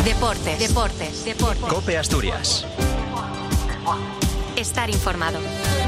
Deportes. COPE Asturias. Estar informado.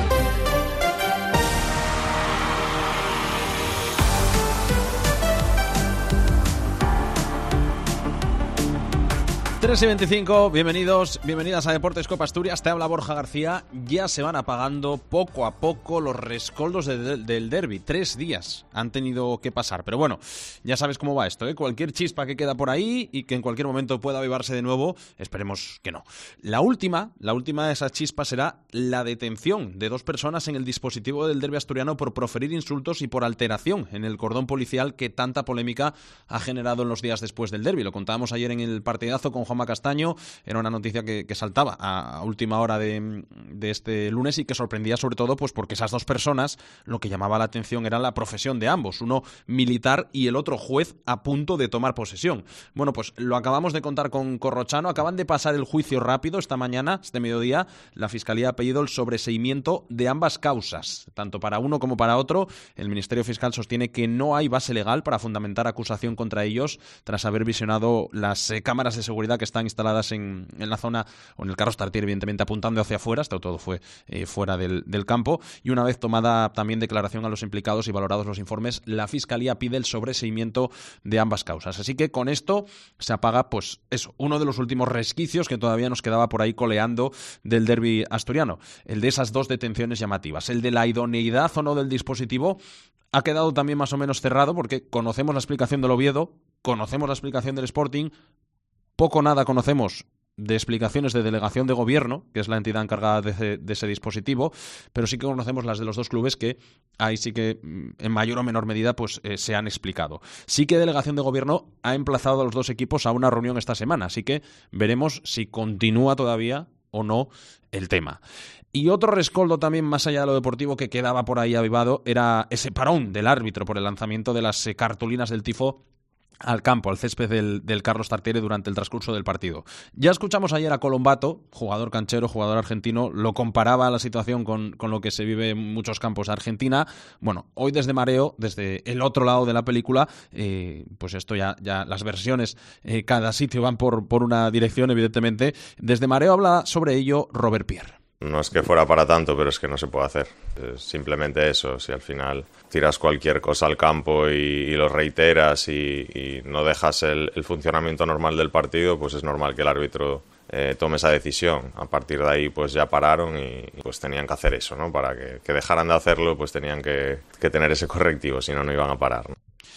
3:25, bienvenidas a Deportes Copa Asturias. Te habla Borja García. Ya se van apagando poco a poco los rescoldos del derbi. 3 días han tenido que pasar, pero bueno, ya sabes cómo va esto, ¿eh? Cualquier chispa que queda por ahí y que en cualquier momento pueda avivarse de nuevo, esperemos que no. La última de esas chispas será la detención de 2 personas en el dispositivo del derbi asturiano por proferir insultos y por alteración en el cordón policial que tanta polémica ha generado en los días después del derbi. Lo contábamos ayer en el partidazo con Juanma Castaño. Era una noticia que saltaba a última hora de este lunes y que sorprendía sobre todo pues porque esas 2 personas, lo que llamaba la atención era la profesión de ambos, uno militar y el otro juez a punto de tomar posesión. Bueno, pues lo acabamos de contar con Corrochano. Acaban de pasar el juicio rápido esta mañana, este mediodía. La Fiscalía ha pedido el sobreseimiento de ambas causas, tanto para uno como para otro. El Ministerio Fiscal sostiene que no hay base legal para fundamentar acusación contra ellos tras haber visionado las cámaras de seguridad que están instaladas en la zona, o en el Carlos Tartiere, evidentemente apuntando hacia afuera. Esto todo fue fuera del campo, y una vez tomada también declaración a los implicados y valorados los informes, la Fiscalía pide el sobreseimiento de ambas causas. Así que con esto se apaga, pues eso, uno de los últimos resquicios que todavía nos quedaba por ahí coleando del derbi asturiano, el de esas 2 detenciones llamativas. El de la idoneidad o no del dispositivo ha quedado también más o menos cerrado, porque conocemos la explicación del Oviedo, conocemos la explicación del Sporting. Poco nada conocemos de explicaciones de delegación de gobierno, que es la entidad encargada de ese dispositivo, pero sí que conocemos las de los 2 clubes, que ahí sí que en mayor o menor medida pues se han explicado. Sí que delegación de gobierno ha emplazado a los 2 equipos a una reunión esta semana, así que veremos si continúa todavía o no el tema. Y otro rescoldo también, más allá de lo deportivo, que quedaba por ahí avivado, era ese parón del árbitro por el lanzamiento de las cartulinas del tifo al campo, al césped del Carlos Tartiere durante el transcurso del partido. Ya escuchamos ayer a Colombato, jugador canchero, jugador argentino, lo comparaba la situación con lo que se vive en muchos campos de Argentina. Bueno, hoy desde Mareo, desde el otro lado de la película, pues esto ya las versiones, cada sitio van por una dirección, evidentemente. Desde Mareo habla sobre ello Robert Pierre. No es que fuera para tanto, pero es que no se puede hacer. Es simplemente eso. Si al final tiras cualquier cosa al campo y lo reiteras y no dejas el funcionamiento normal del partido, pues es normal que el árbitro tome esa decisión. A partir de ahí pues ya pararon y pues tenían que hacer eso, ¿no? Para que dejaran de hacerlo, pues tenían que tener ese correctivo, si no, no iban a parar, ¿no?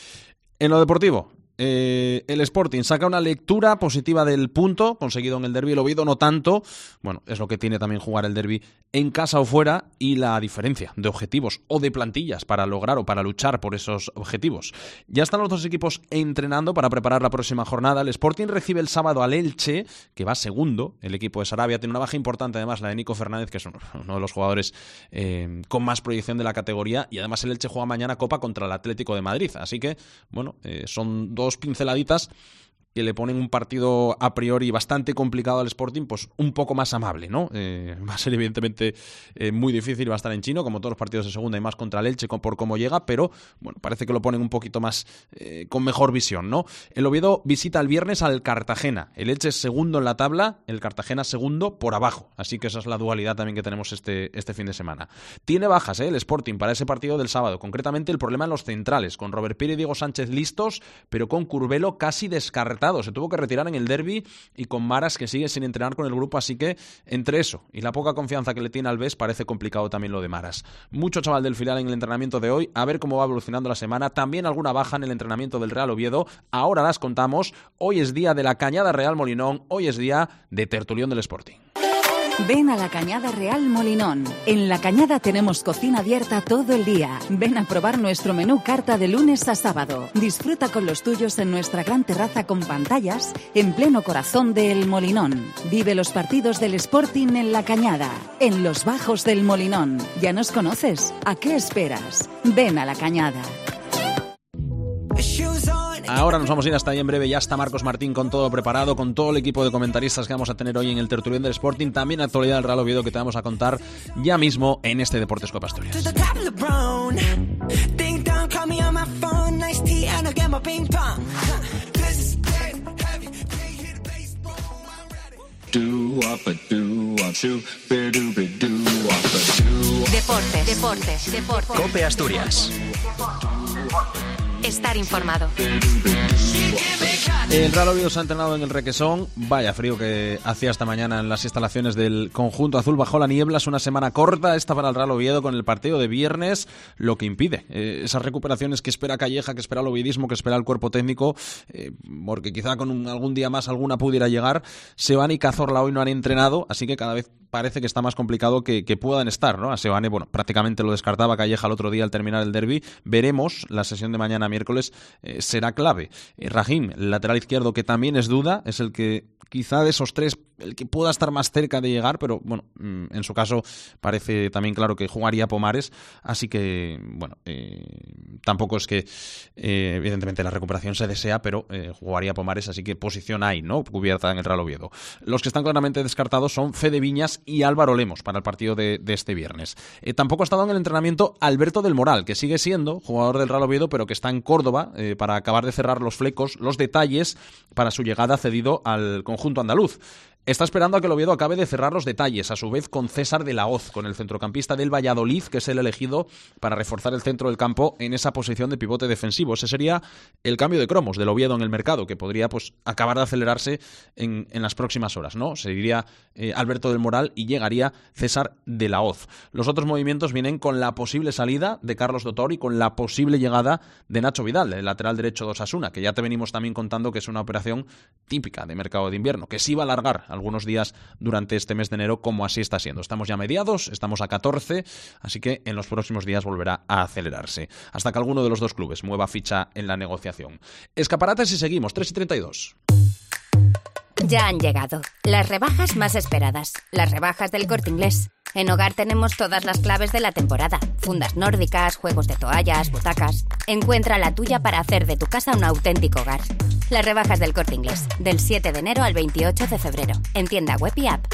En lo deportivo, el Sporting saca una lectura positiva del punto conseguido en el derbi. El Oviedo no tanto. Bueno, es lo que tiene también jugar el derbi en casa o fuera, y la diferencia de objetivos o de plantillas para lograr o para luchar por esos objetivos. Ya están los 2 equipos entrenando para preparar la próxima jornada. El Sporting recibe el sábado al Elche, que va segundo. El equipo de Sarabia tiene una baja importante, además, la de Nico Fernández, que es uno de los jugadores con más proyección de la categoría, y además el Elche juega mañana Copa contra el Atlético de Madrid. Así que, bueno, son 2 pinceladitas que le ponen un partido a priori bastante complicado al Sporting, pues un poco más amable, ¿no? Va a ser evidentemente muy difícil, va a estar en chino, como todos los partidos de segunda, y más contra el Elche por cómo llega, pero bueno, parece que lo ponen un poquito más con mejor visión, ¿no? El Oviedo visita el viernes al Cartagena. El Elche es segundo en la tabla, el Cartagena segundo por abajo, así que esa es la dualidad también que tenemos este fin de semana. Tiene bajas el Sporting para ese partido del sábado, concretamente el problema en los centrales, con Robert Pierre y Diego Sánchez listos, pero con Curbelo casi descartado. Se tuvo que retirar en el derbi, y con Maras, que sigue sin entrenar con el grupo, así que entre eso y la poca confianza que le tiene Alves, parece complicado también lo de Maras. Mucho chaval del filial en el entrenamiento de hoy, a ver cómo va evolucionando la semana. También alguna baja en el entrenamiento del Real Oviedo, ahora las contamos. Hoy es día de la Cañada Real Molinón, hoy es día de tertulión del Sporting. Ven a la Cañada Real Molinón. En la Cañada tenemos cocina abierta todo el día. Ven a probar nuestro menú carta de lunes a sábado. Disfruta con los tuyos en nuestra gran terraza con pantallas en pleno corazón del Molinón. Vive los partidos del Sporting en la Cañada, en los bajos del Molinón. ¿Ya nos conoces? ¿A qué esperas? Ven a la Cañada. Ahora nos vamos a ir hasta ahí en breve. Ya está Marcos Martín con todo preparado, con todo el equipo de comentaristas que vamos a tener hoy en el tertulión del Sporting. También actualidad del Real Oviedo que te vamos a contar ya mismo en este Deportes Copa Asturias. Deportes. COPE Asturias. Estar informado. El Real Oviedo se ha entrenado en el Requesón. Vaya frío que hacía esta mañana en las instalaciones del conjunto azul bajo la niebla. Es una semana corta esta para el Real Oviedo con el partido de viernes, lo que impide esas recuperaciones que espera Calleja, que espera el ovidismo, que espera el cuerpo técnico, porque quizá con algún día más alguna pudiera llegar. Sebane y Cazorla hoy no han entrenado, así que cada vez parece que está más complicado que puedan estar, ¿no? A Sebane, bueno, prácticamente lo descartaba Calleja el otro día al terminar el derbi. Veremos, la sesión de mañana miércoles será clave. Rahim, el lateral izquierdo, que también es duda, es el que quizá de esos tres el que pueda estar más cerca de llegar, pero bueno, en su caso parece también claro que jugaría Pomares, así que bueno, tampoco es que evidentemente la recuperación se desea, pero jugaría Pomares, así que posición hay, ¿no?, cubierta en el Real Oviedo. Los que están claramente descartados son Fede Viñas y Álvaro Lemos para el partido de este viernes. Tampoco ha estado en el entrenamiento Alberto del Moral, que sigue siendo jugador del Real Oviedo, pero que está en Córdoba para acabar de cerrar los flecos, los detalles para su llegada cedido al conjunto andaluz. Está esperando a que el Oviedo acabe de cerrar los detalles, a su vez con César de la Hoz, con el centrocampista del Valladolid, que es el elegido para reforzar el centro del campo en esa posición de pivote defensivo. Ese sería el cambio de cromos del Oviedo en el mercado, que podría pues acabar de acelerarse en las próximas horas, ¿no? Se iría Alberto del Moral y llegaría César de la Hoz. Los otros movimientos vienen con la posible salida de Carlos Dotor y con la posible llegada de Nacho Vidal, el lateral derecho de Osasuna, que ya te venimos también contando que es una operación típica de mercado de invierno, que sí va a alargar algunos días durante este mes de enero, como así está siendo. Estamos ya a mediados, estamos a 14, así que en los próximos días volverá a acelerarse, hasta que alguno de los dos clubes mueva ficha en la negociación. Escaparates y seguimos, 3:32. Ya han llegado las rebajas más esperadas, las rebajas del Corte Inglés. En Hogar tenemos todas las claves de la temporada: fundas nórdicas, juegos de toallas, butacas. Encuentra la tuya para hacer de tu casa un auténtico hogar. Las rebajas del Corte Inglés, del 7 de enero al 28 de febrero, en tienda web y app.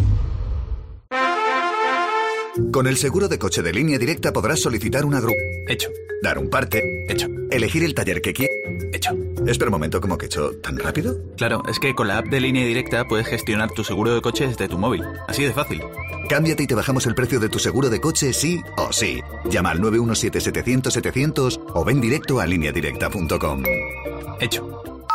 Con el seguro de coche de Línea Directa podrás solicitar una grúa. Hecho. Dar un parte. Hecho. Elegir el taller que quieras. Hecho. Espera un momento, ¿cómo que hecho? ¿Tan rápido? Claro, es que con la app de Línea Directa puedes gestionar tu seguro de coche desde tu móvil. Así de fácil. Cámbiate y te bajamos el precio de tu seguro de coche sí o sí. Llama al 917-700-700 o ven directo a lineadirecta.com. Hecho.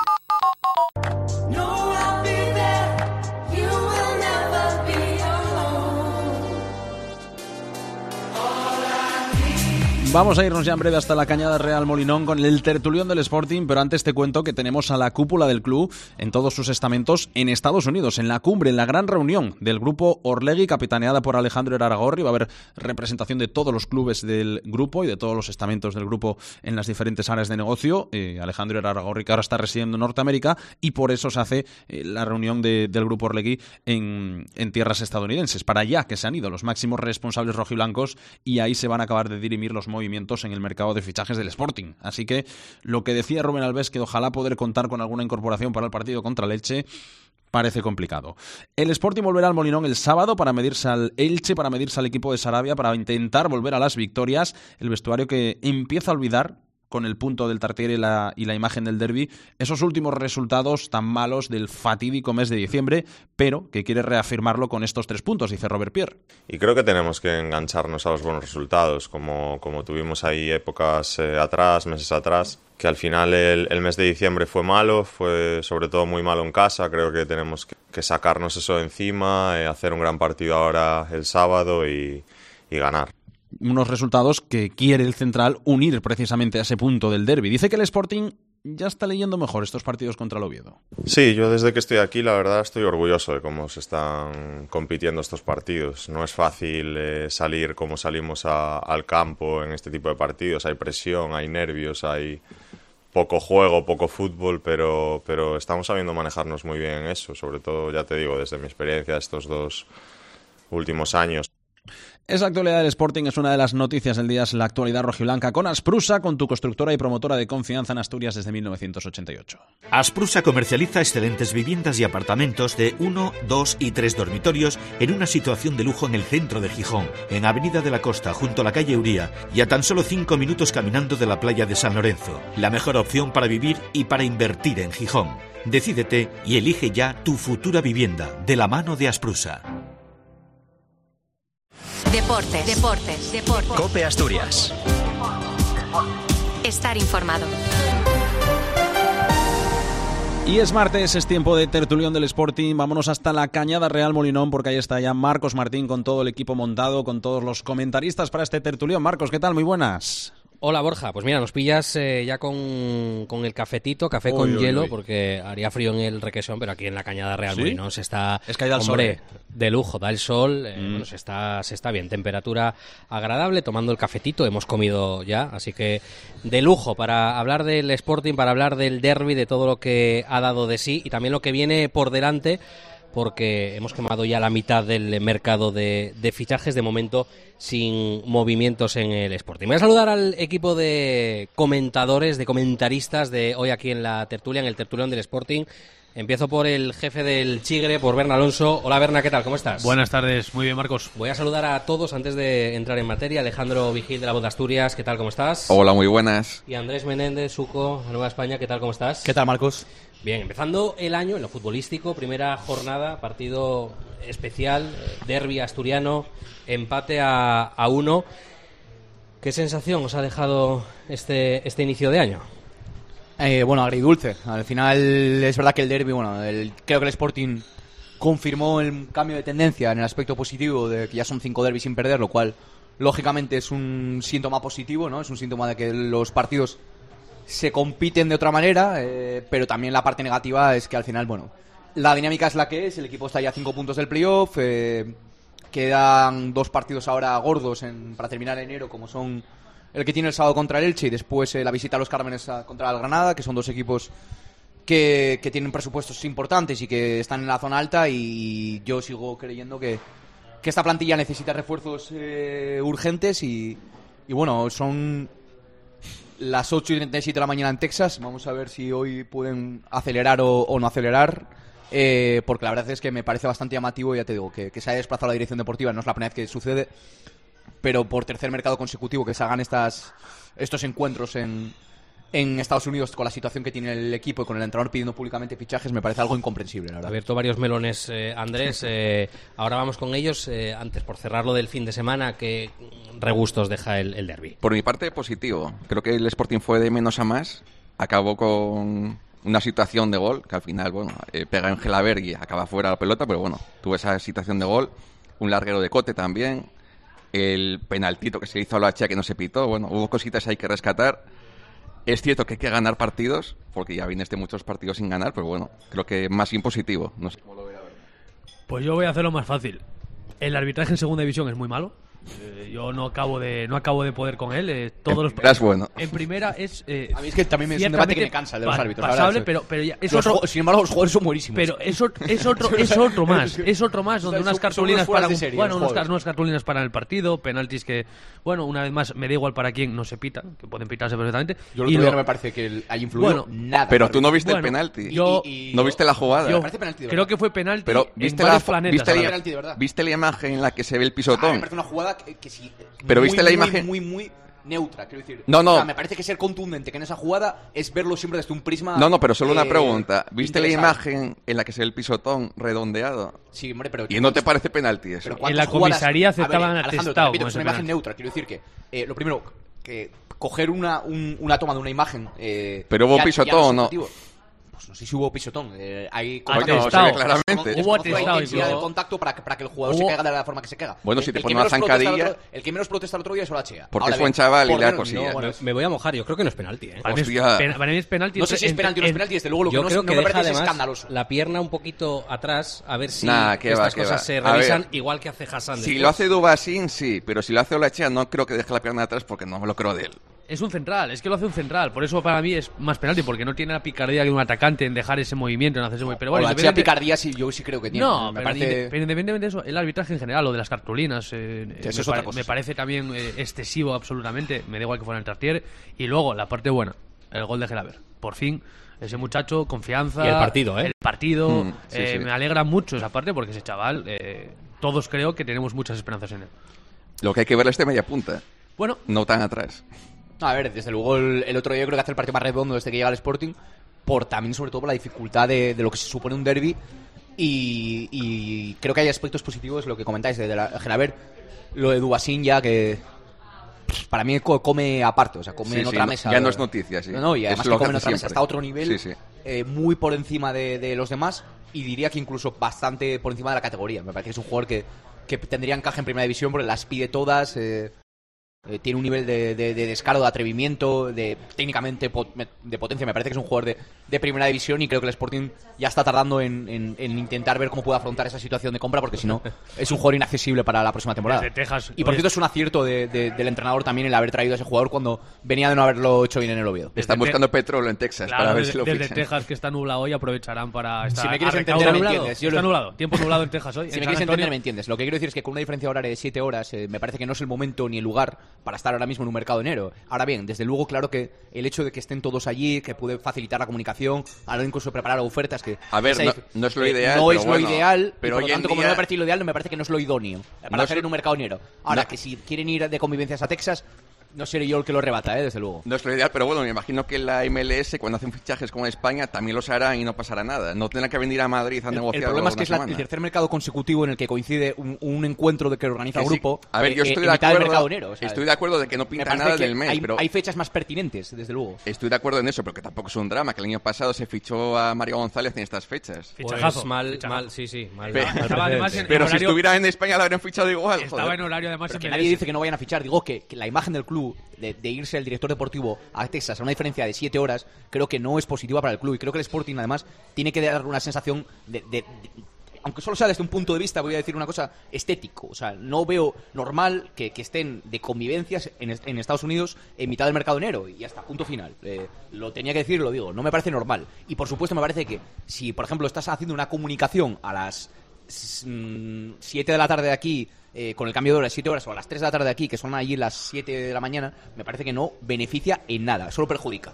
Vamos a irnos ya en breve hasta la Cañada Real Molinón con el tertulión del Sporting, pero antes te cuento que tenemos a la cúpula del club en todos sus estamentos en Estados Unidos, en la cumbre, en la gran reunión del grupo Orlegui, capitaneada por Alejandro Iraragorri. Va a haber representación de todos los clubes del grupo y de todos los estamentos del grupo en las diferentes áreas de negocio. Alejandro Iraragorri, que ahora está residiendo en Norteamérica, y por eso se hace la reunión del grupo Orlegui en tierras estadounidenses. Para allá que se han ido los máximos responsables rojiblancos y ahí se van a acabar de dirimir los movimientos en el mercado de fichajes del Sporting. Así que lo que decía Rubén Alves, que ojalá poder contar con alguna incorporación para el partido contra el Elche, parece complicado. El Sporting volverá al Molinón el sábado para medirse al Elche, para medirse al equipo de Sarabia, para intentar volver a las victorias. El vestuario que empieza a olvidar, con el punto del Tartiere y la imagen del derbi, esos últimos resultados tan malos del fatídico mes de diciembre, pero que quiere reafirmarlo con estos 3 puntos, dice Robert Pierre. Y creo que tenemos que engancharnos a los buenos resultados, como tuvimos ahí épocas meses atrás, que al final el mes de diciembre fue malo, fue sobre todo muy malo en casa. Creo que tenemos que sacarnos eso de encima, hacer un gran partido ahora el sábado y ganar. Unos resultados que quiere el central unir precisamente a ese punto del derbi. Dice que el Sporting ya está leyendo mejor estos partidos contra el Oviedo. Sí, yo desde que estoy aquí, la verdad, estoy orgulloso de cómo se están compitiendo estos partidos. No es fácil salir como salimos al campo en este tipo de partidos. Hay presión, hay nervios, hay poco juego, poco fútbol, pero estamos sabiendo manejarnos muy bien en eso. Sobre todo, ya te digo, desde mi experiencia estos 2 últimos años. Esa actualidad del Sporting es una de las noticias del día, es la actualidad rojiblanca con Asprusa, con tu constructora y promotora de confianza en Asturias desde 1988. Asprusa comercializa excelentes viviendas y apartamentos de 1, 2 y 3 dormitorios en una situación de lujo en el centro de Gijón, en Avenida de la Costa, junto a la calle Uría, y a tan solo 5 minutos caminando de la playa de San Lorenzo. La mejor opción para vivir y para invertir en Gijón. Decídete y elige ya tu futura vivienda de la mano de Asprusa. Deportes. Cope Asturias. Estar informado. Y es martes, es tiempo de tertulión del Sporting. Vámonos hasta la Cañada Real Molinón, porque ahí está ya Marcos Martín con todo el equipo montado, con todos los comentaristas para este tertulión. Marcos, ¿qué tal? Muy buenas. Hola Borja, pues mira, nos pillas ya con el cafetito, café con hielo, porque haría frío en el Requesón, pero aquí en la Cañada Real Molinón se está, es que ahí da el sol, de lujo, da el sol, bueno, se está bien, temperatura agradable, tomando el cafetito, hemos comido ya, así que de lujo para hablar del Sporting, para hablar del derbi, de todo lo que ha dado de sí y también lo que viene por delante, porque hemos quemado ya la mitad del mercado de fichajes, de momento sin movimientos en el Sporting. Voy a saludar al equipo de comentadores, de comentaristas de hoy aquí en la tertulia, en el tertulión del Sporting. Empiezo por el jefe del Chigre, por Berna Alonso. Hola Berna, ¿qué tal? ¿Cómo estás? Buenas tardes, muy bien Marcos. Voy a saludar a todos antes de entrar en materia. Alejandro Vigil de La Voz de Asturias, ¿qué tal? ¿Cómo estás? Hola, muy buenas. Y Andrés Menéndez, Suco, de Nueva España, ¿qué tal? ¿Cómo estás? ¿Qué tal, Marcos? Bien, empezando el año en lo futbolístico, primera jornada, partido especial, derbi asturiano, empate a 1. ¿Qué sensación os ha dejado este inicio de año? Bueno, agridulce. Al final es verdad que el derbi, creo que el Sporting confirmó el cambio de tendencia en el aspecto positivo de que ya son 5 derbis sin perder, lo cual lógicamente es un síntoma positivo, ¿no? Es un síntoma de que los partidos se compiten de otra manera, pero también la parte negativa es que al final, la dinámica es la que es, el equipo está ya a 5 puntos del playoff, quedan 2 partidos ahora gordos para terminar enero, como son el que tiene el sábado contra el Elche y después la visita a los Cármenes contra el Granada, que son 2 equipos que tienen presupuestos importantes y que están en la zona alta, y yo sigo creyendo que esta plantilla necesita refuerzos urgentes y son las 8:37 de la mañana en Texas. Vamos a ver si hoy pueden acelerar o no acelerar, porque la verdad es que me parece bastante llamativo, ya te digo, que se haya desplazado la dirección deportiva, no es la primera vez que sucede, pero por tercer mercado consecutivo que se hagan estos encuentros en Estados Unidos con la situación que tiene el equipo y con el entrenador pidiendo públicamente fichajes, me parece algo incomprensible, la verdad. Ha abierto varios melones, Andrés. Ahora vamos con ellos. Antes, por cerrar lo del fin de semana, ¿qué regustos deja el derbi? Por mi parte, positivo. Creo que el Sporting fue de menos a más. Acabó con una situación de gol, que al final, pega en Gelaberg y acaba fuera la pelota, pero tuvo esa situación de gol. Un larguero de Cote también. El penaltito que se hizo a Loachea que no se pitó. Hubo cositas ahí que rescatar. Es cierto que hay que ganar partidos, porque ya viene muchos partidos sin ganar, pero creo que más impositivo. No sé cómo lo vea. Pues yo voy a hacerlo más fácil. El arbitraje en segunda división es muy malo. Yo no acabo de poder con él. En primera es a mí es que también es un debate que me cansa de los árbitros. Pasable, pero ya es otro. Sin embargo, los jugadores son buenísimos. Pero es otro más. Es otro más donde unas cartulinas para unas cartulinas para el partido, penaltis que una vez más me da igual para quién, no se pitan, que pueden pitarse perfectamente. Yo el otro día no me parece que haya influido nada. Pero tú no viste el penalti. No viste la jugada. Creo que fue penalti. Pero viste la imagen en la que se ve el pisotón. Me parece una jugada que sí, pero viste la imagen muy neutra, quiero decir. No. O sea, me parece que ser contundente que en esa jugada es verlo siempre desde un prisma. No, pero solo una pregunta. ¿Viste la imagen en la que se ve el pisotón redondeado? Sí, hombre, pero ¿y no te parece penalti eso? En la comisaría aceptaban atestado. Es una imagen neutra, quiero decir que lo primero que coger una toma de una imagen. Pero hubo pisotón o no. Pues no sé si hubo pisotón. Hay claramente. Hubo atestado del contacto para que el jugador se caiga de la forma que se caiga. Si te pone una zancadilla. El que menos protesta el otro día es Olaechea. Porque fue un chaval y la cosilla. Me voy a mojar, yo creo que no es penalti. Para mí es penalti. No sé si es penalti o no es penalti, desde luego lo que no me parece es escandaloso. La pierna un poquito atrás, a ver si estas cosas se revisan igual que hace Hassan. Si lo hace Dubasín, sí, pero si lo hace Olaechea no creo que deje la pierna atrás porque no me lo creo de él. Es un central, es que lo hace un central. Por eso para mí es más penalti, porque no tiene la picardía de un atacante en dejar ese movimiento, en hacer ese movimiento. Pero bueno, la picardía sí, yo sí creo que tiene. No, pero independientemente de eso, el arbitraje en general, lo de las cartulinas, me parece también excesivo absolutamente. Me da igual que fuera el Tartier. Y luego, la parte buena, el gol de Gelaberg. Por fin, ese muchacho, confianza. Y el partido, El partido, sí. Me alegra mucho esa parte, porque ese chaval, todos creo que tenemos muchas esperanzas en él. Lo que hay que ver es media punta. No tan atrás. A ver, desde luego el otro día yo creo que hace el partido más redondo desde que llega al Sporting. también sobre todo por la dificultad de lo que se supone un derbi. Y creo que hay aspectos positivos, lo que comentáis de la Gelabert, lo de Dubasín ya que para mí come aparte, o sea, come en otra mesa. Ya no es noticia, sí. No, y además que come en otra mesa, está a otro nivel, sí. Muy por encima de los demás, y diría que incluso bastante por encima de la categoría. Me parece que es un jugador que tendría encaje en primera división porque las pide todas. Tiene un nivel de descaro, de atrevimiento, técnicamente de potencia. Me parece que es un jugador de primera división, y creo que el Sporting ya está tardando en intentar ver cómo puede afrontar esa situación de compra, porque si no es un jugador inaccesible para la próxima temporada. Desde Texas, y por cierto es un acierto del entrenador también el haber traído a ese jugador cuando venía de no haberlo hecho bien en el Oviedo. Están buscando petróleo en Texas, claro, para ver si lo fichan. Desde Texas, que está nublado hoy, aprovecharán para estar... Si me quieres entender, me entiendes. Está nublado, tiempo nublado en Texas hoy. Si me quieres entender, me entiendes. Lo que quiero decir es que con una diferencia horaria de 7 horas me parece que no es el momento ni el lugar para estar ahora mismo en un mercado de enero. Ahora bien, desde luego, claro que el hecho de que estén todos allí, que puede facilitar la comunicación, ahora incluso preparar ofertas que... A ver, no es lo ideal, no pero es bueno, lo ideal, pero y por lo tanto, como no me parece lo ideal, no me parece que no es lo idóneo para hacer en un mercado enero. Ahora, que si quieren ir de convivencias a Texas, no seré yo el que lo rebata, desde luego. No es lo ideal, pero bueno, me imagino que la MLS, cuando hacen fichajes como España, también los harán y no pasará nada. No tendrán que venir a Madrid a negociar. El problema es que es el tercer mercado consecutivo en el que coincide un encuentro de que organiza el grupo. A ver, yo estoy de acuerdo. Estoy de acuerdo de que no pinta nada del mes, pero hay fechas más pertinentes, desde luego. Estoy de acuerdo en eso, pero que tampoco es un drama. Que el año pasado se fichó a Mario González en estas fechas. Pues mal, sí, mal. Pero si estuviera en España lo habrían fichado igual. Estaba en horario, además. Que nadie dice que no vayan a fichar. Digo que la imagen del club de irse el director deportivo a Texas a una diferencia de 7 horas, creo que no es positiva para el club, y creo que el Sporting además tiene que dar una sensación de aunque solo sea desde un punto de vista, voy a decir una cosa, estético. O sea, no veo normal que estén de convivencias en Estados Unidos en mitad del mercado enero, y hasta punto final. Lo tenía que decir, lo digo, no me parece normal. Y por supuesto me parece que si, por ejemplo, estás haciendo una comunicación a las 7 de la tarde de aquí, con el cambio de horas, 7 horas, o a las 3 de la tarde de aquí, que son allí las 7 de la mañana, me parece que no beneficia en nada, solo perjudica.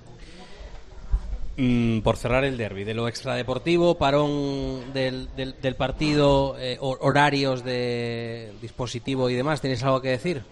Por cerrar el derbi, de lo extradeportivo, parón del partido, horarios de dispositivo y demás, ¿tenéis algo que decir?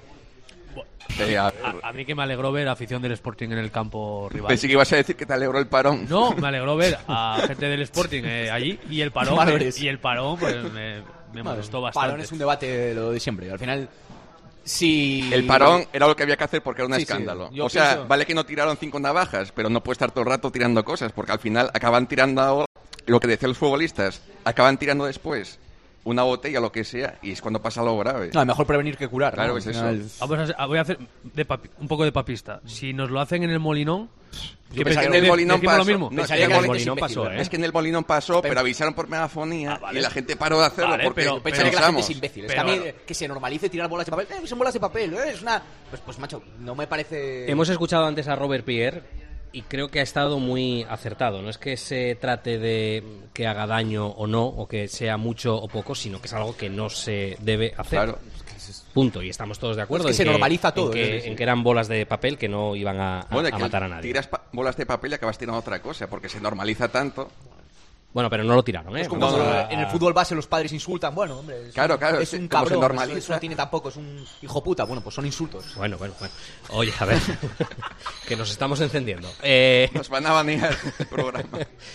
A mí que me alegró ver afición del Sporting en el campo rival. Pensé que ibas a decir que te alegró el parón. No, me alegró ver a gente del Sporting allí, y el parón pues me molestó bastante. Parón es un debate lo de siempre. Al final, si el parón era lo que había que hacer porque era un escándalo. Sí. O sea, vale que no tiraron 5 navajas, pero no puedes estar todo el rato tirando cosas, porque al final acaban tirando lo que decían los futbolistas, acaban tirando después una botella, lo que sea, y es cuando pasa algo grave. No, mejor prevenir que curar. Claro, ¿no? es eso. Voy a hacer un poco de papista. Si nos lo hacen en el Molinón, que en el Molinón pasó. Lo mismo. No, pensaría que el Molinón pasó, Es que en el Molinón pasó, pero avisaron por megafonía, y la gente paró de hacerlo, porque pensaría que la gente es imbécil. Es que a mí que se normalice tirar bolas de papel, son bolas de papel, es una... Pues macho, no me parece... Hemos escuchado antes a Robert Pierre, y creo que ha estado muy acertado. No es que se trate de que haga daño o no, o que sea mucho o poco, sino que es algo que no se debe hacer. Claro. Punto. Y estamos todos de acuerdo es que se normaliza todo. En que eran bolas de papel que no iban a matar a nadie. Tiras bolas de papel y acabas tirando otra cosa, porque se normaliza tanto. Bueno, pero no lo tiraron, ¿eh? Es como en el fútbol base los padres insultan. Bueno, hombre, claro, es un cabrón, eso no tiene tampoco, es un hijo puta. Bueno, pues son insultos. Bueno. Oye, a ver, que nos estamos encendiendo. Nos van a banear el programa.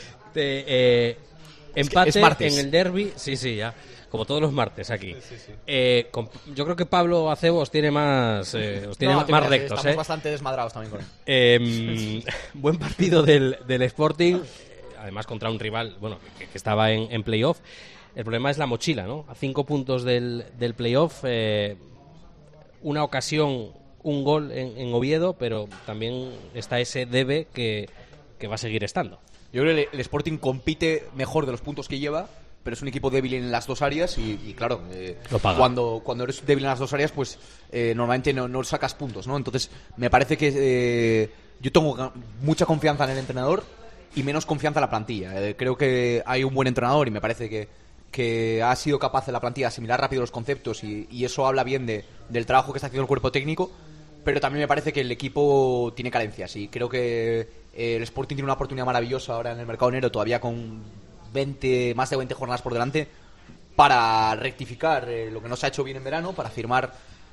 Empate es martes. En el derbi, sí, ya. Como todos los martes aquí. Sí. Yo creo que Pablo Acebo os tiene más más rectos. Estamos bastante desmadrados también con él. Buen partido del Sporting, además contra un rival que estaba en playoff. El problema es la mochila, ¿no? A 5 puntos del playoff, una ocasión, un gol en Oviedo, pero también está ese debe que va a seguir estando. Yo creo que el Sporting compite mejor de los puntos que lleva, pero es un equipo débil en las dos áreas y claro, cuando eres débil en las dos áreas, pues normalmente no sacas puntos, ¿no? Entonces me parece que yo tengo mucha confianza en el entrenador y menos confianza en la plantilla. Creo que hay un buen entrenador y me parece que ha sido capaz de la plantilla de asimilar rápido los conceptos y eso habla bien del trabajo que está haciendo el cuerpo técnico, pero también me parece que el equipo tiene carencias y creo que el Sporting tiene una oportunidad maravillosa ahora en el mercado enero, todavía con más de 20 jornadas por delante, para rectificar lo que no se ha hecho bien en verano, para firmar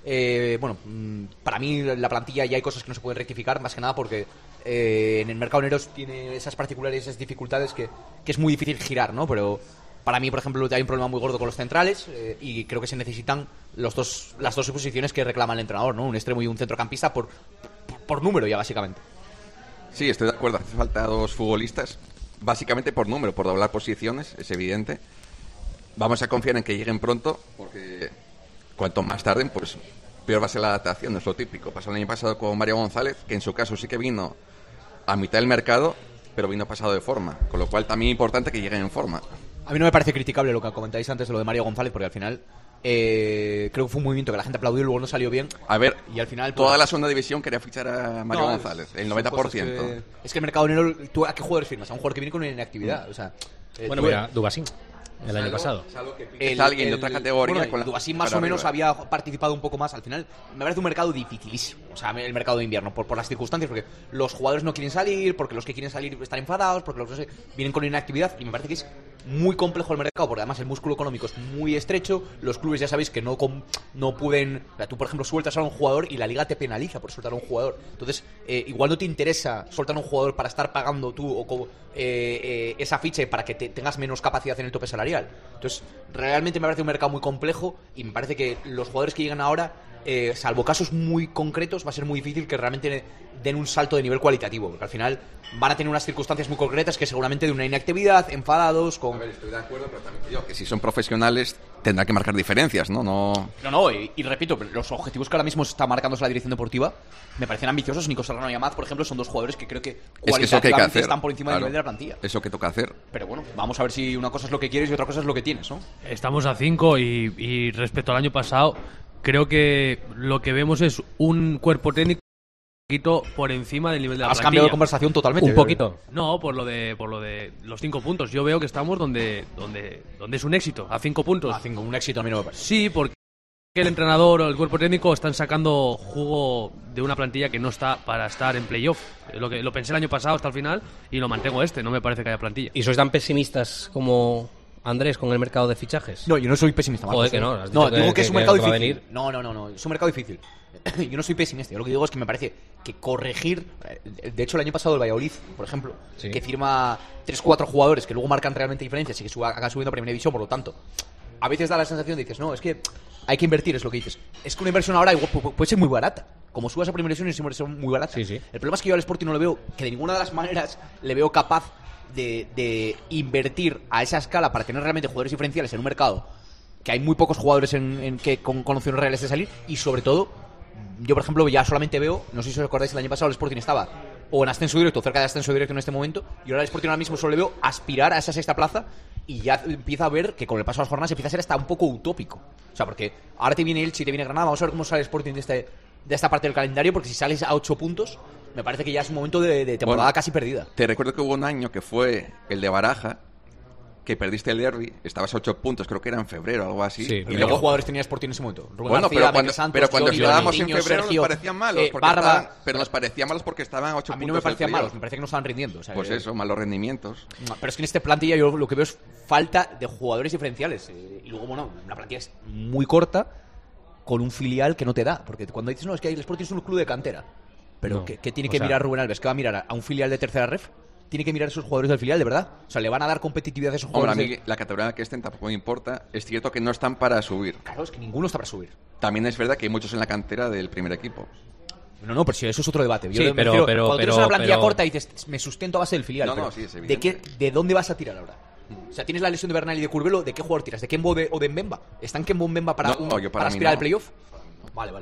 para mí la plantilla ya hay cosas que no se pueden rectificar, más que nada porque en el mercado negro tiene esas particulares, esas dificultades que es muy difícil girar, ¿no? Pero para mí, por ejemplo, hay un problema muy gordo con los centrales y creo que se necesitan las dos posiciones que reclama el entrenador, ¿no? Un extremo y un centrocampista por número ya, básicamente. Sí, estoy de acuerdo. Hace falta 2 futbolistas, básicamente por número, por doblar posiciones, es evidente. Vamos a confiar en que lleguen pronto, porque cuanto más tarden, pues peor va a ser la adaptación, no es lo típico. Pasó el año pasado con Mario González, que en su caso sí que vino a mitad del mercado, pero vino pasado de forma, con lo cual también es importante que lleguen en forma. A mí no me parece criticable lo que comentáis antes de lo de Mario González, porque al final creo que fue un movimiento que la gente aplaudió y luego no salió bien. A ver, y al final toda la segunda división quería fichar a Mario González, el 90%. Es que el mercado negro, ¿tú a qué jugadores firmas? A un jugador que viene con una inactividad. O sea, mira, Dubasín. El año pasado. Es alguien de otra categoría. Dubasín más o menos había participado un poco más. Al final, me parece un mercado dificilísimo. O sea, el mercado de invierno, por las circunstancias, porque los jugadores no quieren salir, porque los que quieren salir están enfadados, porque los que vienen con inactividad. Y me parece que es muy complejo el mercado, porque además el músculo económico es muy estrecho. Los clubes ya sabéis que no pueden. O sea, tú, por ejemplo, sueltas a un jugador y la liga te penaliza por soltar a un jugador. Entonces, igual no te interesa soltar a un jugador para estar pagando tú esa ficha para que tengas menos capacidad en el tope salarial. Entonces, realmente me parece un mercado muy complejo y me parece que los jugadores que llegan ahora, salvo casos muy concretos, va a ser muy difícil que realmente den un salto de nivel cualitativo, porque al final van a tener unas circunstancias muy concretas que seguramente de una inactividad, enfadados, con... A ver, estoy de acuerdo, pero también digo que si son profesionales tendrán que marcar diferencias, ¿no? Y repito, los objetivos que ahora mismo está marcándose la dirección deportiva me parecen ambiciosos. Nico Serrano y Amad, por ejemplo, son 2 jugadores que creo que cualitativamente están por encima del nivel de la plantilla. Eso que toca hacer. Pero bueno, vamos a ver si una cosa es lo que quieres y otra cosa es lo que tienes, ¿no? Estamos a 5 y respecto al año pasado, creo que lo que vemos es un cuerpo técnico por encima del nivel de la plantilla. Has cambiado de conversación totalmente. Un poquito. No, por lo de los 5 puntos. Yo veo que estamos donde es un éxito, a 5 puntos. Un éxito a mí no me parece. Sí, porque el entrenador o el cuerpo técnico están sacando jugo de una plantilla que no está para estar en playoff. Lo pensé el año pasado hasta el final y lo mantengo no me parece que haya plantilla. ¿Y sois tan pesimistas como Andrés con el mercado de fichajes? No, yo no soy pesimista. Joder, que no. No, digo que es un mercado difícil. No, es un mercado difícil. Yo no soy pesimista. Yo lo que digo es que me parece que corregir... De hecho, el año pasado el Valladolid, por ejemplo, que firma 3-4 jugadores que luego marcan realmente diferencias y que acaban subiendo a Primera División, por lo tanto, a veces da la sensación de dices, no, es que hay que invertir, es lo que dices. Es que una inversión ahora igual puede ser muy barata. Como subas a Primera División es una inversión muy barata. Sí. El problema es que yo al Sporting no le veo, que de ninguna de las maneras le veo capaz de invertir a esa escala para tener realmente jugadores diferenciales en un mercado que hay muy pocos jugadores con opciones reales de salir. Y sobre todo, yo por ejemplo ya solamente veo, no sé si os acordáis, el año pasado el Sporting estaba o en ascenso directo, cerca de ascenso directo en este momento, y ahora el Sporting ahora mismo solo le veo aspirar a esa 6ª plaza. Y ya empieza a ver que con el paso de las jornadas empieza a ser hasta un poco utópico. O sea, porque ahora te viene Elche y te viene Granada. Vamos a ver cómo sale el Sporting de esta parte del calendario, porque si sales a 8 puntos, me parece que ya es un momento de temporada casi perdida. Te recuerdo que hubo un año que fue el de Baraja, que perdiste el derbi, estabas a 8 puntos, creo que era en febrero o algo así. Sí, y luego, ¿qué jugadores tenía Sporting en ese momento? Rubén García, pero cuando estábamos en febrero nos parecían malos. Pero nos parecían malos porque estaban a 8 puntos. A mí no me parecían malos, me parecía que no estaban rindiendo. O sea, pues eso, malos rendimientos. Pero es que en este plantilla yo lo que veo es falta de jugadores diferenciales. Y luego, bueno, una plantilla es muy corta con un filial que no te da. Porque cuando dices, no, es que el Sporting es un club de cantera. Pero no, ¿qué tiene que mirar Rubén Alves? ¿Qué va a mirar a un filial de tercera ref? Tiene que mirar a esos jugadores del filial, de verdad. O sea, le van a dar competitividad a esos jugadores. Hombre, a mí la categoría que estén tampoco me importa. Es cierto que no están para subir. Claro, es que ninguno está para subir. También es verdad que hay muchos en la cantera del primer equipo. No, pero si eso es otro debate. Sí, pero cuando tienes una plantilla corta y dices, me sustento a base del filial. No, sí, es evidente. ¿De dónde vas a tirar ahora? O sea, tienes la lesión de Bernal y de Curvelo, ¿de qué jugador tiras? ¿De Kembo o de Mbemba? ¿Están Kembo o Mbemba para aspirar al playoff? Vale.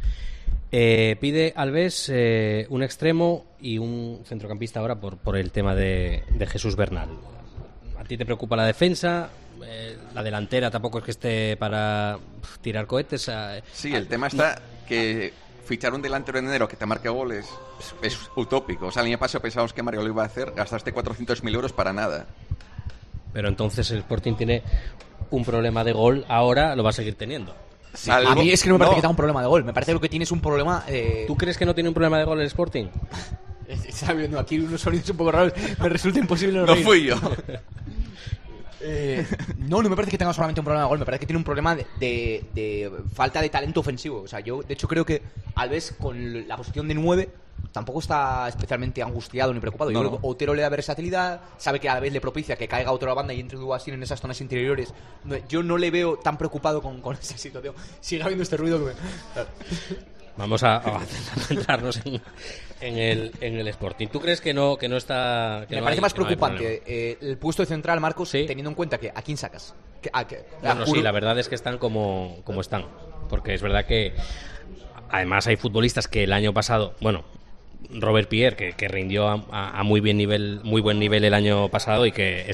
Pide Alves un extremo y un centrocampista ahora por el tema de Jesús Bernal. ¿A ti te preocupa la defensa? La delantera tampoco es que esté para tirar cohetes. Sí, el tema está que fichar un delantero en enero que te marque goles es utópico. O sea, el año pasado pensábamos que Mario lo iba a hacer, gastaste 400.000 euros para nada. Pero entonces el Sporting tiene un problema de gol, ahora lo va a seguir teniendo. Sí, a mí es que no me parece que tenga un problema de gol. Me parece que lo que tiene es un problema... ¿Tú crees que no tiene un problema de gol el Sporting? Está viendo aquí unos sonidos un poco raros. Me resulta imposible no fui yo. No me parece que tenga solamente un problema de gol, me parece que tiene un problema de falta de talento ofensivo. O sea, yo de hecho creo que Alves con la posición de 9 tampoco está especialmente angustiado ni preocupado. Yo creo que Otero le da versatilidad, sabe que Alves le propicia que caiga otro a la banda y entre Dubasin en esas zonas interiores. Yo no le veo tan preocupado con esa situación. Sigue habiendo este ruido que me... Vamos a centrarnos en el Sporting. ¿Tú crees que no está...? Me parece más preocupante el puesto de central, Marcos, teniendo en cuenta que ¿a quién sacas? Sí, la verdad es que están como están. Porque es verdad que además hay futbolistas que el año pasado... Bueno, Robert Pierre, que rindió a muy buen nivel el año pasado y que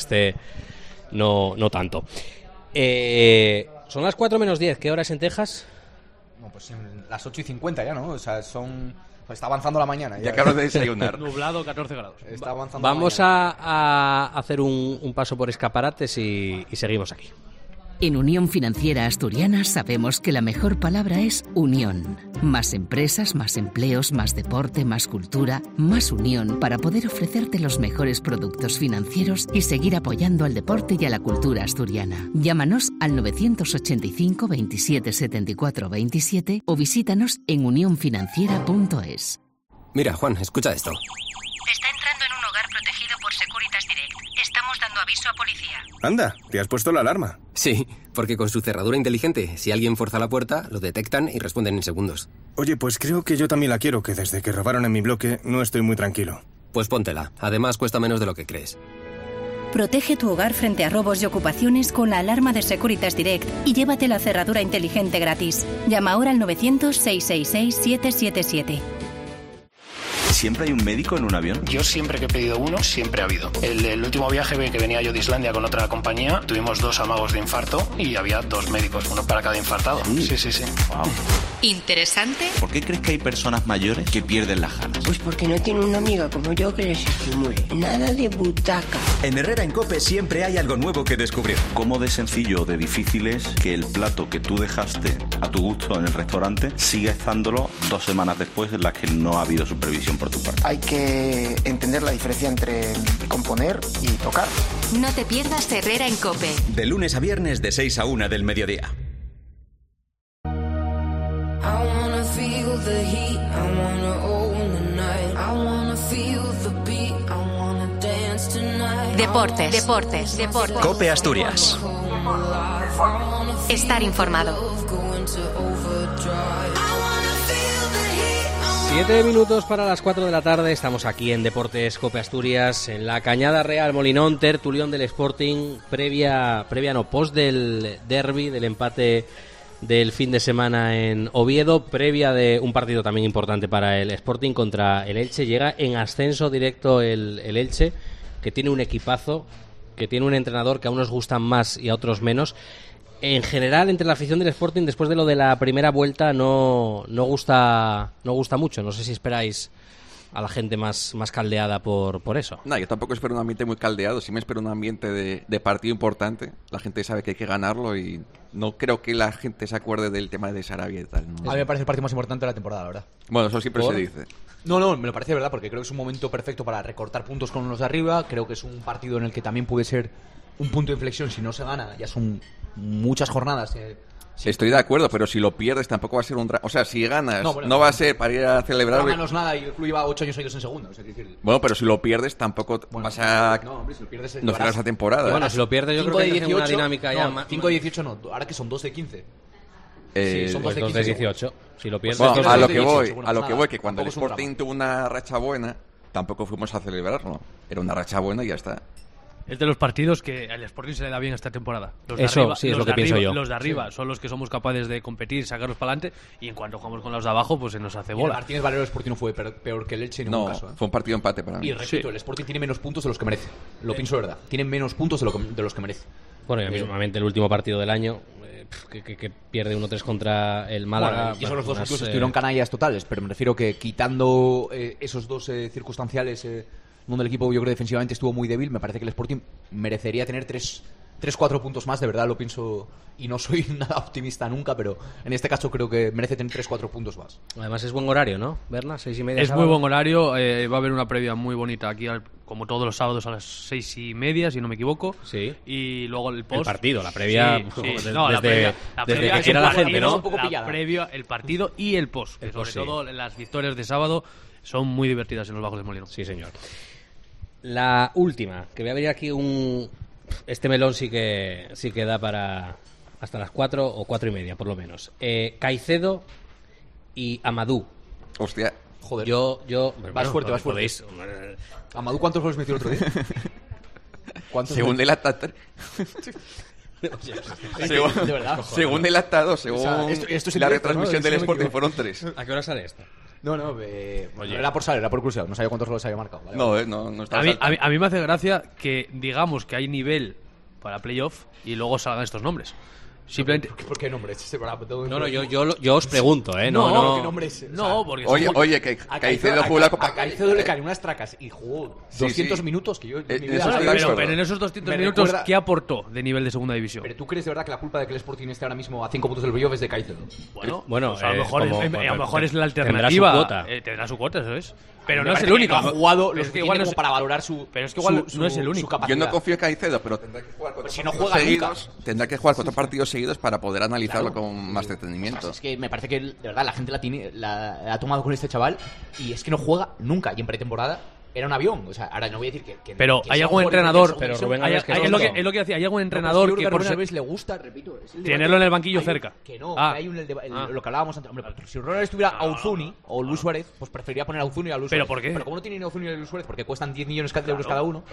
no tanto. Son las 4 menos 10. ¿Qué hora es en Texas? No, pues las 8:50 ya, ¿no? O sea, está avanzando la mañana. Ya acabo de desayunar. Nublado, 14 grados. Está avanzando. Vamos a hacer un paso por escaparates y seguimos aquí. En Unión Financiera Asturiana sabemos que la mejor palabra es unión. Más empresas, más empleos, más deporte, más cultura, más unión para poder ofrecerte los mejores productos financieros y seguir apoyando al deporte y a la cultura asturiana. Llámanos al 985 27 74 27 o visítanos en unionfinanciera.es. Mira, Juan, escucha esto. Está entrando en un hogar protegido por Securitas Direct. Estamos dando aviso a policía. Anda, ¿te has puesto la alarma? Sí, porque con su cerradura inteligente, si alguien forza la puerta, lo detectan y responden en segundos. Oye, pues creo que yo también la quiero, que desde que robaron en mi bloque no estoy muy tranquilo. Pues póntela. Además, cuesta menos de lo que crees. Protege tu hogar frente a robos y ocupaciones con la alarma de Securitas Direct y llévate la cerradura inteligente gratis. Llama ahora al 900-666-777. ¿Siempre hay un médico en un avión? Yo siempre que he pedido uno, siempre ha habido. El último viaje que venía yo de Islandia con otra compañía, tuvimos 2 amagos de infarto y había 2 médicos, uno para cada infartado. Sí. Wow. ¿Interesante? ¿Por qué crees que hay personas mayores que pierden las ganas? Pues porque no tiene una amiga como yo que les estimule. Nada de butaca. En Herrera en COPE siempre hay algo nuevo que descubrir. ¿Cómo de sencillo o de difícil es que el plato que tú dejaste a tu gusto en el restaurante siga estándolo 2 semanas después en las que no ha habido supervisión por tu parte? Hay que entender la diferencia entre componer y tocar. No te pierdas Herrera en COPE. De lunes a viernes de 6 a 1 del mediodía. Deportes. COPE Asturias. Estar informado. 7 minutos para las 4 de la tarde, estamos aquí en Deportes COPE Asturias, en la Cañada Real Molinón, tertulión del Sporting, post del derbi, del empate del fin de semana en Oviedo, previa de un partido también importante para el Sporting contra el Elche. Llega en ascenso directo el Elche, que tiene un equipazo, que tiene un entrenador que a unos gustan más y a otros menos. En general, entre la afición del Sporting, después de lo de la primera vuelta, no gusta mucho. No sé si esperáis a la gente más caldeada por eso. No, yo tampoco espero un ambiente muy caldeado. Sí me espero un ambiente de partido importante. La gente sabe que hay que ganarlo y no creo que la gente se acuerde del tema de Sarabia y tal, ¿no? A mí me parece el partido más importante de la temporada, la verdad. Bueno, eso siempre se dice. No, me lo parece verdad, porque creo que es un momento perfecto para recortar puntos con los de arriba. Creo que es un partido en el que también puede ser un punto de inflexión. Si no se gana, ya son muchas jornadas. Estoy de acuerdo, pero si lo pierdes tampoco va a ser un drama. O sea, si ganas, no va a ser para ir a celebrar. No ganas nada y el club lleva 8 años seguidos en segunda. O sea, bueno, pero si lo pierdes tampoco vas a... No, hombre, si lo pierdes... No será esa temporada. Bueno, si lo pierdes yo creo que tiene una dinámica ya más... 5 de 18 no, ahora que son 2 de 15. Sí, son 2 de 18. Si lo pierdes... Bueno, a lo que voy, que cuando el Sporting tuvo una racha buena, tampoco fuimos a celebrarlo. Era una racha buena y ya está. Es de los partidos que al Sporting se le da bien esta temporada. Eso sí es lo que pienso yo. Los de arriba son los que somos capaces de competir, sacarlos para adelante, y en cuanto jugamos con los de abajo, pues se nos hace bola. El Martínez Valero del Sporting no fue peor que el Elche en ningún caso. Fue un partido empate para mí. Y repito, el Sporting tiene menos puntos de los que merece. Lo pienso de verdad. Tienen menos puntos de los que merece. Bueno, y mismamente el último partido del año, que pierde 1-3 contra el Málaga. Bueno, y esos los dos incluso estuvieron canallas totales, pero me refiero que quitando esos dos circunstanciales... donde el equipo yo creo defensivamente estuvo muy débil, me parece que el Sporting merecería tener 3 3-4 puntos más, de verdad lo pienso, y no soy nada optimista nunca, pero en este caso creo que merece tener 3-4 puntos más. Además es buen horario, ¿no, Berna? 6:30. Es sábado. muy buen horario, va a haber una previa muy bonita aquí, como todos los sábados a las 6:30, si no me equivoco. Sí. Y luego el post. El partido, la previa. La previa que quiera la gente, ¿no? Un poco pillada. La previa, el partido y el post. Que sobre todo las victorias de sábado son muy divertidas en los Bajos del Molino. Sí, señor. La última, que voy a abrir aquí este melón sí que da para hasta las 4 o 4:30, por lo menos. Caicedo y Amadou. Hostia. Joder. Yo vas fuerte. Amadou, ¿cuántos goles metió el otro día? Según el acta. De verdad. Según el acta 2, según esto es la directo, retransmisión ¿no? del Sporting fueron 3. ¿A qué hora sale esto? No, era por saber, era por curiosidad. No sabía cuántos goles había marcado. Vale. No estaba a mí me hace gracia que digamos que hay nivel para playoff y luego salgan estos nombres. Simplemente... ¿Por qué nombres? No, yo os pregunto, ¿eh? No, ¿qué nombres? No, porque... Oye, que Caicedo jugó la Copa... A Caicedo le caen unas tracas y jugó 200 minutos que yo... Pero en esos 200 minutos, ¿qué aportó de nivel de segunda división? ¿Pero tú crees de verdad que la culpa de que el Sporting esté ahora mismo a 5 puntos del playoff es de Caicedo? Bueno, pues a lo mejor es la alternativa. Tendrá su cuota, eso es. Pero no es el único. Ha jugado lo que igual como para valorar su... Pero es que igual no es el único. Yo no confío en Caicedo, pero tendrá que jugar 4 partidos seguidos. Tendrá que jugar 4 partidos seguidos para poder analizarlo con más detenimiento. Es que me parece que, de verdad, la gente la ha tomado con este chaval y es que no juega nunca. Y en pretemporada era un avión. O sea, ahora no voy a decir que pero que hay sea algún un entrenador... Pero Rubén es lo que decía, hay algún entrenador que por ser... le gusta, repito... tenerlo en el banquillo cerca. Que no, que hay lo que hablábamos antes. Hombre, si Ronald estuviera a Uzuni o Luis Suárez, pues preferiría poner a Uzuni y a Luis Suárez. ¿Pero por qué? Pero como no tiene ni a Uzuni ni a Luis Suárez, porque cuestan 10 millones de euros cada uno,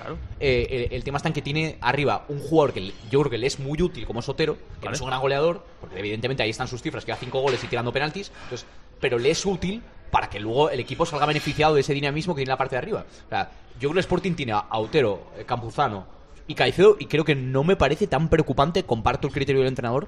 el tema está en que tiene arriba un jugador que yo creo que le es muy útil como Sotero, que no es un gran goleador, porque evidentemente ahí están sus cifras, que da 5 goles y tirando penaltis, entonces, pero le es útil para que luego el equipo salga beneficiado de ese dinamismo que tiene la parte de arriba. O sea, yo creo que el Sporting tiene a Otero, Campuzano y Caicedo, y creo que no me parece tan preocupante, comparto el criterio del entrenador,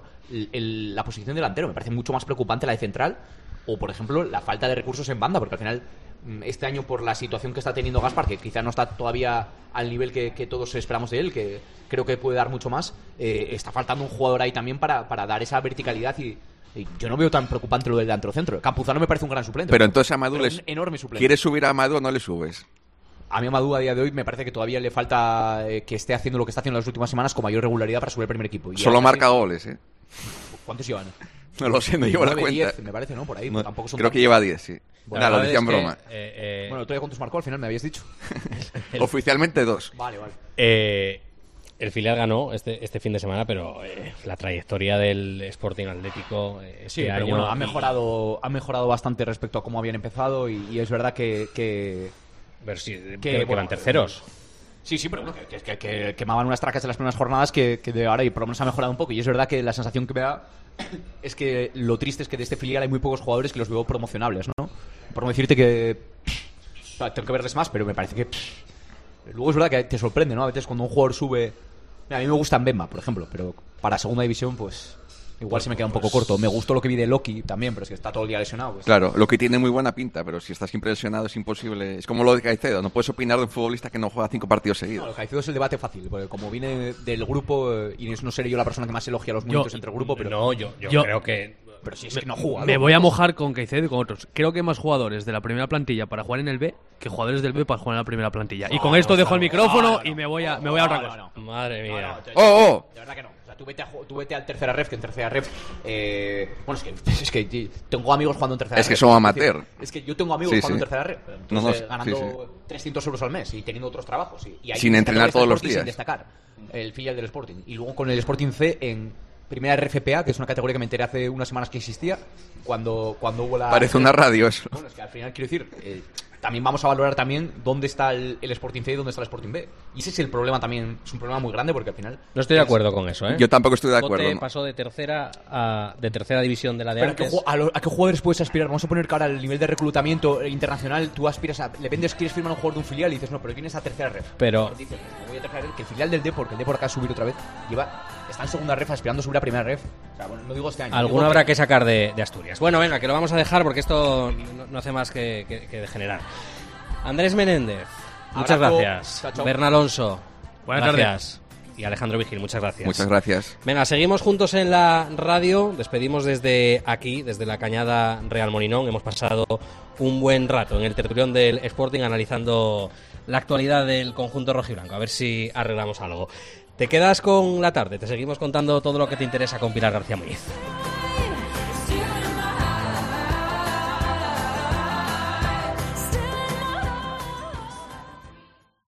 la posición delantero. Me parece mucho más preocupante la de central, o por ejemplo la falta de recursos en banda, porque al final este año, por la situación que está teniendo Gaspar, que quizá no está todavía al nivel que todos esperamos de él, que creo que puede dar mucho más, está faltando un jugador ahí también para dar esa verticalidad y yo no veo tan preocupante lo del delantero-centro. Campuzano me parece un gran suplente. Pero entonces a Amadou un enorme suplente. ¿Quieres subir a Amadou o no le subes? A mí Amadou a día de hoy me parece que todavía le falta que esté haciendo lo que está haciendo en las últimas semanas con mayor regularidad para subir al primer equipo. Y solo marca goles, ¿eh? ¿Cuántos llevan? No lo sé, no llevo la cuenta. 10, me parece, ¿no? Por ahí. No, tampoco son creo que lleva 10, sí. Bueno, lo decía en broma. Bueno, ¿todavía cuántos marcó al final? Me habías dicho. Oficialmente 2. Vale. El filial ganó este fin de semana, pero la trayectoria del Sporting Atlético este año... Bueno, ha mejorado bastante respecto a cómo habían empezado y es verdad que van terceros. Sí, pero bueno, que quemaban unas tracas de las primeras jornadas que de ahora y por lo menos ha mejorado un poco. Y es verdad que la sensación que me da es que lo triste es que de este filial hay muy pocos jugadores que los veo promocionables, ¿no? Por no decirte que tengo que verles más, pero me parece que luego es verdad que te sorprende, ¿no? A veces cuando un jugador sube... Mira, a mí me gusta Mbemba, por ejemplo, pero para segunda división, pues igual se me queda un poco corto. Me gustó lo que vi de Loki también, pero es que está todo el día lesionado. Pues. Claro, Loki tiene muy buena pinta, pero si está siempre lesionado es imposible. Es como lo de Caicedo, no puedes opinar de un futbolista que no juega 5 partidos seguidos. No, Caicedo es el debate fácil, porque como viene del grupo, y no seré yo la persona que más elogia los momentos entre el grupo, pero... No, yo creo que... Pero si es que no juega. Me voy a mojar con Caicedo y con otros. Creo que hay más jugadores de la primera plantilla para jugar en el B que jugadores del B para jugar en la primera plantilla. Y con esto dejo el micrófono y me voy a otra cosa. Madre mía. De verdad que no. O sea, tú vete al tercera ref, que en tercera ref... bueno, es que tengo amigos jugando en tercera ref. Es que son amateur. Es que yo tengo amigos jugando en tercera ref. Entonces, ganando 300 euros al mes y teniendo otros trabajos. Y sin entrenar todos los días. Sin destacar el filial del Sporting. Y luego con el Sporting C en... Primera RFPA, que es una categoría que me enteré hace unas semanas que existía, cuando hubo la... Parece una radio eso. Bueno, es que al final quiero decir, también vamos a valorar también dónde está el Sporting C y dónde está el Sporting B. Y ese es el problema también, es un problema muy grande porque al final... No estoy de acuerdo con eso, ¿eh? Yo tampoco estoy de acuerdo. ¿no? Pasó de tercera división de la de pero antes. ¿A qué jugadores puedes aspirar? Vamos a poner que ahora el nivel de reclutamiento internacional, tú aspiras a... Le vendes, quieres firmar a un jugador de un filial y dices, no, pero tienes a tercera ref. Pero... Dices, voy a tercera ref, que el filial del Depor, que el Depor acaba de subir otra vez, está en segunda ref aspirando a subir a primera ref. O sea, bueno, no digo este año. Alguno habrá que sacar de Asturias. Bueno, venga, que lo vamos a dejar porque esto no hace más que degenerar. Andrés Menéndez, muchas gracias. Chao. Berna Alonso, buenas gracias. y Alejandro Vigil. Muchas gracias. Muchas gracias. Venga, seguimos juntos en la radio. Despedimos desde aquí, desde la Cañada Real Molinón. Hemos pasado un buen rato en el tertulión del Sporting analizando la actualidad del conjunto rojiblanco. A ver si arreglamos algo. Te quedas con la tarde. Te seguimos contando todo lo que te interesa con Pilar García Muñiz.